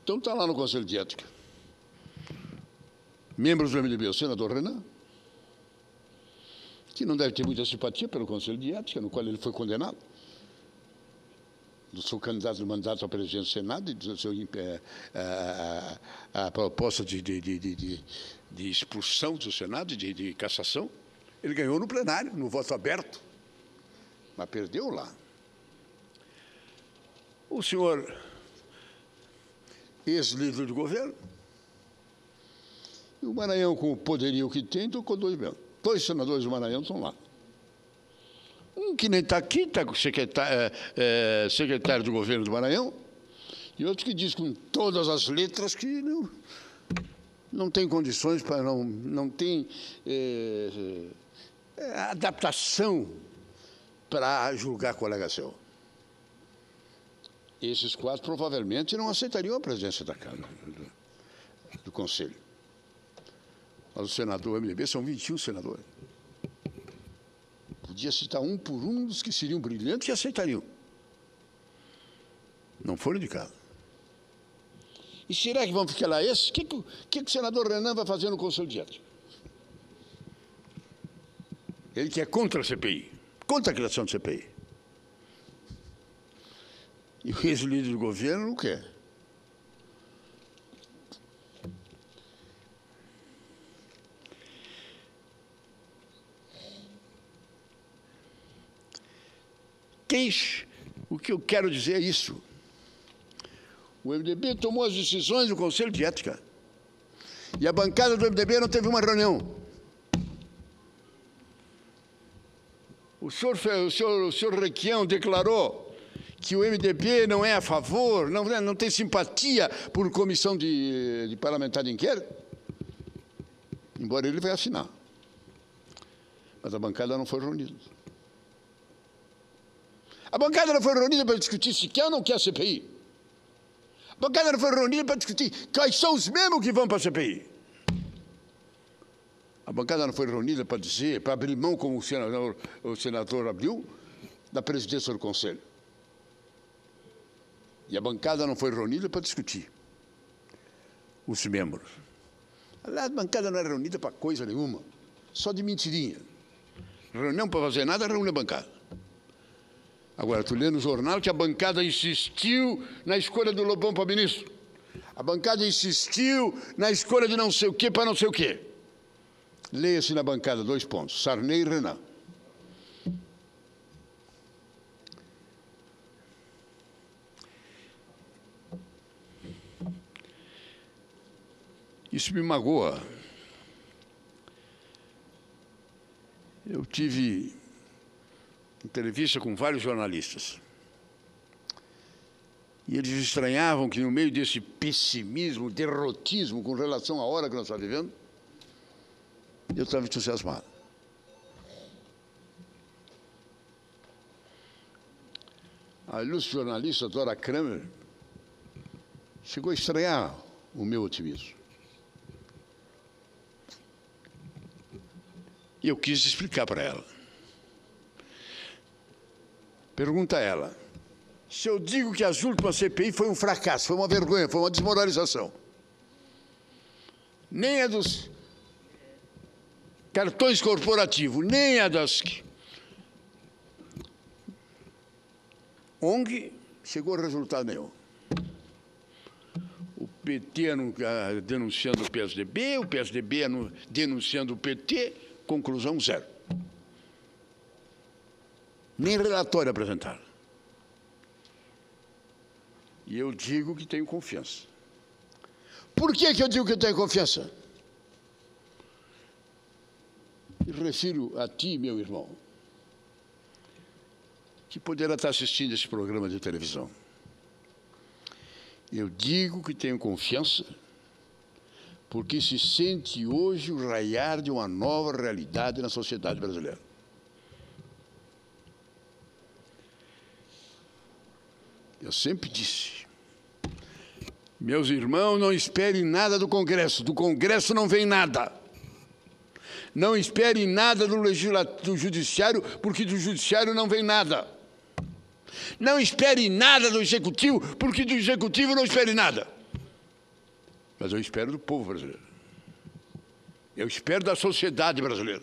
Então está lá no Conselho de Ética. Membros do MDB, o senador Renan, que não deve ter muita simpatia pelo Conselho de Ética, no qual ele foi condenado, do seu candidato de mandato à presidência do Senado, e do seu, a proposta de expulsão do Senado, de cassação. Ele ganhou no plenário, no voto aberto, mas perdeu lá. O senhor, ex-líder do governo, e o Maranhão, com o poderio que tem, tocou dois senadores do Maranhão estão lá. Um que nem está aqui, está com o secretário do governo do Maranhão, e outro que diz com todas as letras que não tem condições para, não tem adaptação para julgar colega seu. Esses quatro provavelmente não aceitariam a presidência da Câmara, do Conselho. Mas o senador MDB são 21 senadores. Podia citar um por um dos que seriam brilhantes e aceitariam. Não foram indicados. E será que vão ficar lá esses? O que o senador Renan vai fazer no Conselho de Ética? Ele que é contra a CPI, contra a criação da CPI. E o ex-líder do governo não quer. O que eu quero dizer é isso. O MDB tomou as decisões do Conselho de Ética. E a bancada do MDB não teve uma reunião. O senhor Requião declarou que o MDB não é a favor, não tem simpatia por comissão de parlamentar de inquérito, embora ele vai assinar. Mas a bancada não foi reunida. A bancada não foi reunida para discutir se quer ou não quer a CPI. A bancada não foi reunida para discutir quais são os mesmos que vão para a CPI. A bancada não foi reunida para dizer, para abrir mão, como o senador abriu, da presidência do Conselho. E a bancada não foi reunida para discutir os membros. Aliás, a bancada não é reunida para coisa nenhuma, só de mentirinha. Reunião para fazer nada, reúne a bancada. Agora, estou lendo no jornal que a bancada insistiu na escolha do Lobão para ministro. A bancada insistiu na escolha de não sei o quê para não sei o quê. Leia-se na bancada 2 pontos, Sarney e Renan. Isso me magoa. Eu tive entrevista com vários jornalistas. E eles estranhavam que, no meio desse pessimismo, derrotismo com relação à hora que nós estamos vivendo, eu estava entusiasmado. A ilustre jornalista Dora Kramer chegou a estranhar o meu otimismo. E eu quis explicar para ela. Pergunta a ela, se eu digo que as últimas CPI foi um fracasso, foi uma vergonha, foi uma desmoralização, nem a dos cartões corporativos, nem a das ONG, chegou a resultado nenhum. O PT denunciando o PSDB denunciando o PT, conclusão zero. Nem relatório apresentaram. E eu digo que tenho confiança. Por que eu digo que eu tenho confiança? Me refiro a ti, meu irmão, que poderá estar assistindo esse programa de televisão. Eu digo que tenho confiança porque se sente hoje o raiar de uma nova realidade na sociedade brasileira. Eu sempre disse, meus irmãos, não esperem nada do Congresso não vem nada. Não esperem nada do Judiciário, porque do Judiciário não vem nada. Não esperem nada do Executivo, porque do Executivo não esperem nada. Mas eu espero do povo brasileiro. Eu espero da sociedade brasileira.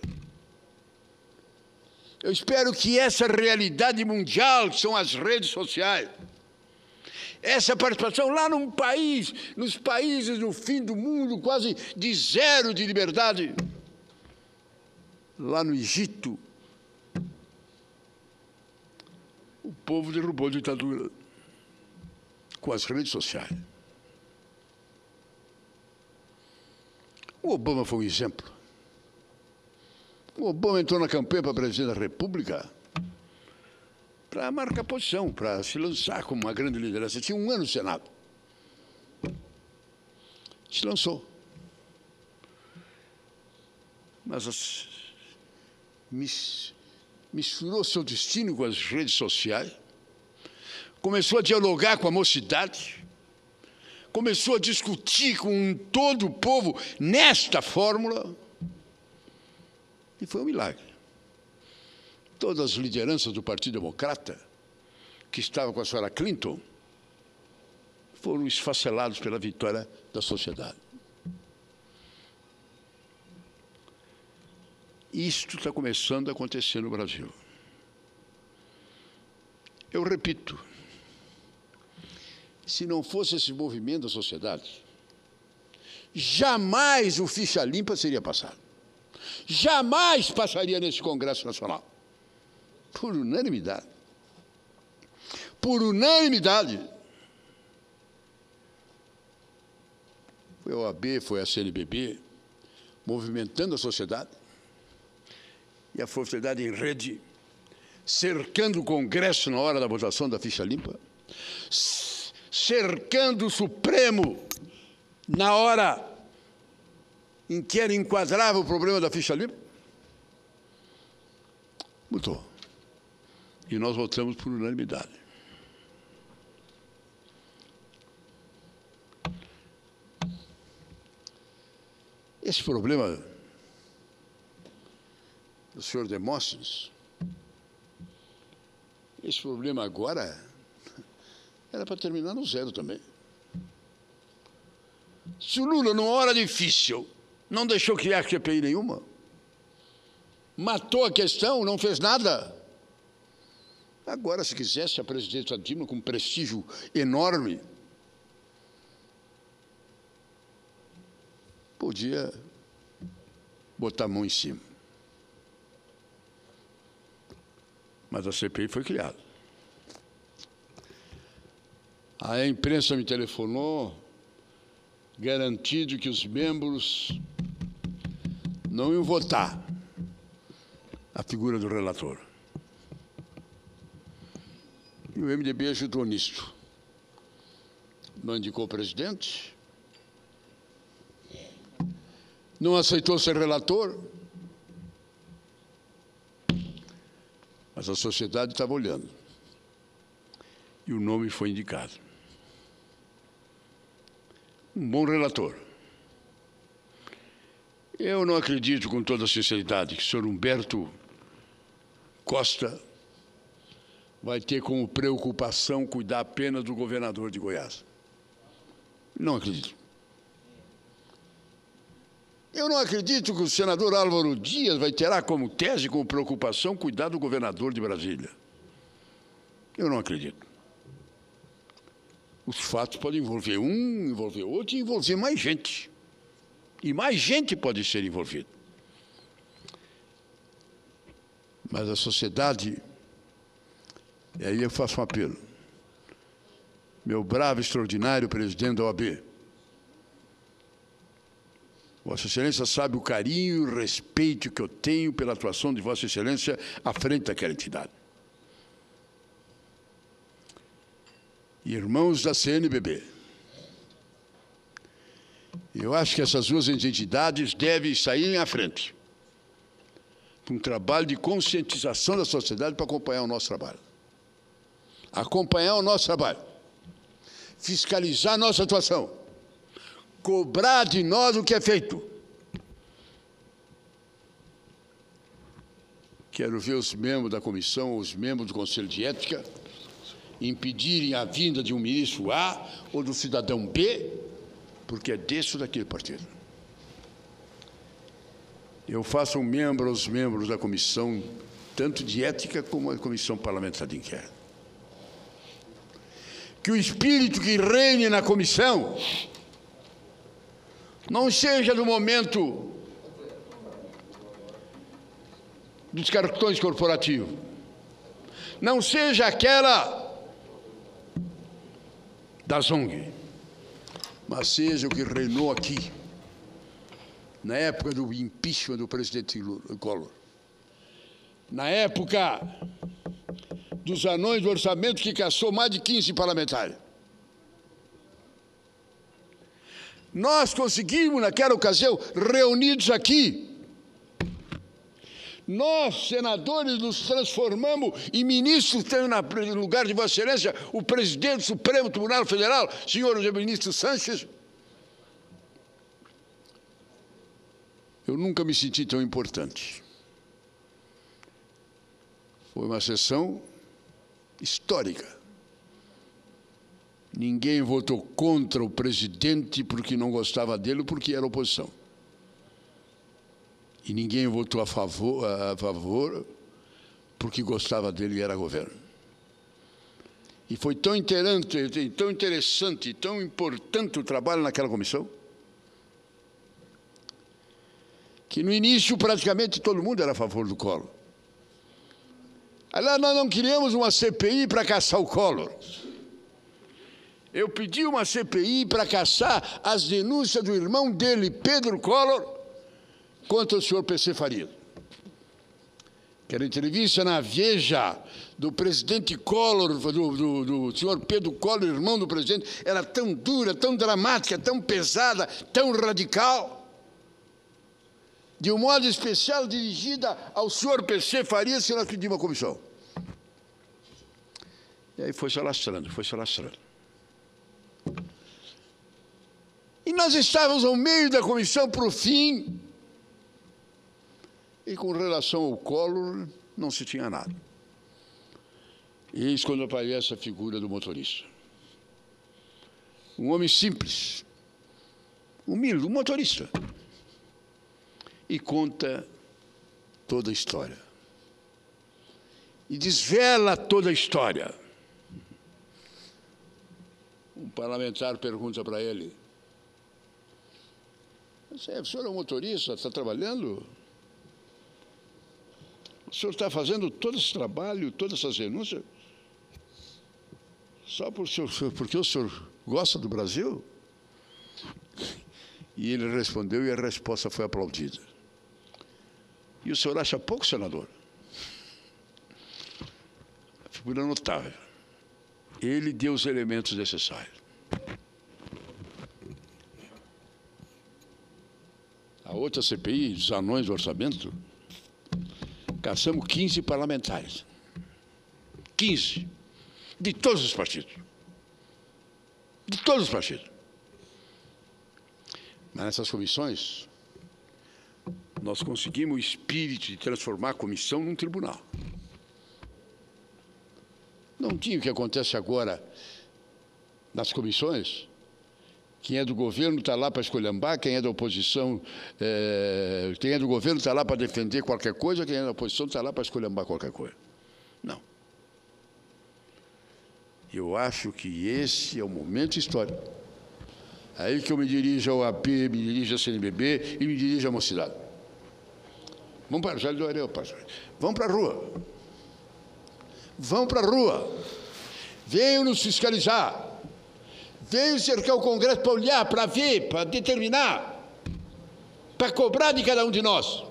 Eu espero que essa realidade mundial, que são as redes sociais, essa participação lá num país, nos países no fim do mundo, quase de zero de liberdade, lá no Egito, o povo derrubou a ditadura com as redes sociais. O Obama foi um exemplo. O Obama entrou na campanha para presidente da República para marcar posição, para se lançar como uma grande liderança. Tinha um ano no Senado. Se lançou. Mas misturou seu destino com as redes sociais, começou a dialogar com a mocidade, começou a discutir com todo o povo nesta fórmula, e foi um milagre. Todas as lideranças do Partido Democrata, que estavam com a senhora Clinton, foram esfacelados pela vitória da sociedade. Isto está começando a acontecer no Brasil. Eu repito, se não fosse esse movimento da sociedade, jamais o ficha limpa seria passado. Jamais passaria nesse Congresso Nacional. Por unanimidade. Por unanimidade. Foi a OAB, foi a CNBB, movimentando a sociedade, e a sociedade em rede, cercando o Congresso na hora da votação da ficha limpa, cercando o Supremo na hora em que ele enquadrava o problema da ficha limpa. Mudou. E nós votamos por unanimidade. Esse problema do senhor Demóstenes, esse problema agora era para terminar no zero também. Se o Lula, numa hora difícil, não deixou criar CPI nenhuma, matou a questão, não fez nada. Agora, se quisesse, a presidenta Dilma, com prestígio enorme, podia botar a mão em cima. Mas a CPI foi criada. A imprensa me telefonou, garantindo que os membros não iam votar a figura do relator. E o MDB ajudou nisto. Não indicou o presidente, não aceitou ser relator, mas a sociedade estava olhando. E o nome foi indicado. Um bom relator. Eu não acredito, com toda sinceridade, que o senhor Humberto Costa vai ter como preocupação cuidar apenas do governador de Goiás. Não acredito. Eu não acredito que o senador Álvaro Dias vai ter como tese, como preocupação, cuidar do governador de Brasília. Eu não acredito. Os fatos podem envolver um, envolver outro e envolver mais gente. E mais gente pode ser envolvida. Mas a sociedade, e aí eu faço um apelo. Meu bravo, extraordinário presidente da OAB, Vossa Excelência sabe o carinho e o respeito que eu tenho pela atuação de Vossa Excelência à frente daquela entidade. Irmãos da CNBB, eu acho que essas duas entidades devem sair à frente para um trabalho de conscientização da sociedade para acompanhar o nosso trabalho. Acompanhar o nosso trabalho, fiscalizar a nossa atuação, cobrar de nós o que é feito. Quero ver os membros da comissão, os membros do Conselho de Ética, impedirem a vinda de um ministro A ou do cidadão B porque é desse ou daquele partido. Eu faço um membro aos membros da comissão, tanto de ética como a comissão parlamentar de inquérito. Que o espírito que reine na comissão não seja do momento dos cartões corporativos, não seja aquela da ZONG, mas seja o que reinou aqui, na época do impeachment do presidente Collor, na época dos anões do orçamento que caçou mais de 15 parlamentares. Nós conseguimos, naquela ocasião, reunidos aqui, nós, senadores, nos transformamos em ministros, tendo no lugar de Vossa Excelência o presidente do Supremo Tribunal Federal, senhor ministro Sanches. Eu nunca me senti tão importante. Foi uma sessão histórica. Ninguém votou contra o presidente porque não gostava dele ou porque era oposição. E ninguém votou a favor porque gostava dele e era governo. E foi tão interessante, tão importante o trabalho naquela comissão, que no início praticamente todo mundo era a favor do Collor. Aliás, nós não queríamos uma CPI para caçar o Collor. Eu pedi uma CPI para caçar as denúncias do irmão dele, Pedro Collor, contra o senhor PC Faria. Aquela entrevista na Veja do presidente Collor, do senhor Pedro Collor, irmão do presidente, era tão dura, tão dramática, tão pesada, tão radical, de um modo especial dirigida ao senhor PC Farias, que nós pedimos uma comissão. E aí foi se alastrando, foi se alastrando. E nós estávamos ao meio da comissão para o fim, e com relação ao Collor, não se tinha nada. Eis quando aparece a figura do motorista. Um homem simples, humilde, um motorista. E conta toda a história. E desvela toda a história. Um parlamentar pergunta para ele: o senhor é um motorista, está trabalhando? O senhor está fazendo todo esse trabalho, todas essas denúncias, só porque o senhor gosta do Brasil? E ele respondeu e a resposta foi aplaudida. E o senhor acha pouco, senador? Figura notável. Ele deu os elementos necessários. A outra CPI, dos anões do orçamento, caçamos 15 parlamentares. 15. De todos os partidos. De todos os partidos. Mas nessas comissões, nós conseguimos o espírito de transformar a comissão num tribunal. Não tinha o que acontece agora nas comissões. Quem é do governo está lá para esculhambar, quem é da oposição, quem é do governo está lá para defender qualquer coisa, quem é da oposição está lá para esculhambar qualquer coisa. Não. Eu acho que esse é o momento histórico. Aí que eu me dirijo ao AP, me dirijo ao CNBB e me dirijo à mocidade. Vamos para já lhe dou a vamos para a rua. Vão para a rua. Venham nos fiscalizar. Venham cercar o Congresso para olhar, para ver, para determinar, para cobrar de cada um de nós.